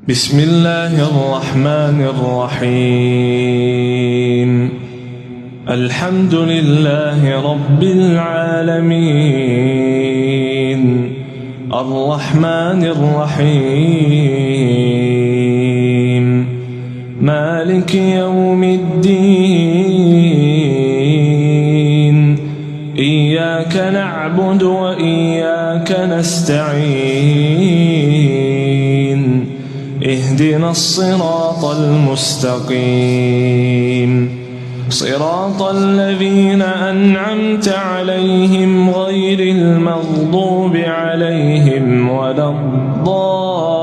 بسم الله الرحمن الرحيم. الحمد لله رب العالمين، الرحمن الرحيم، مالك يوم الدين. إياك نعبد وإياك نستعين، اهدنا الصراط المستقيم، صراط الذين أنعمت عليهم غير المغضوب عليهم ولا الضالين.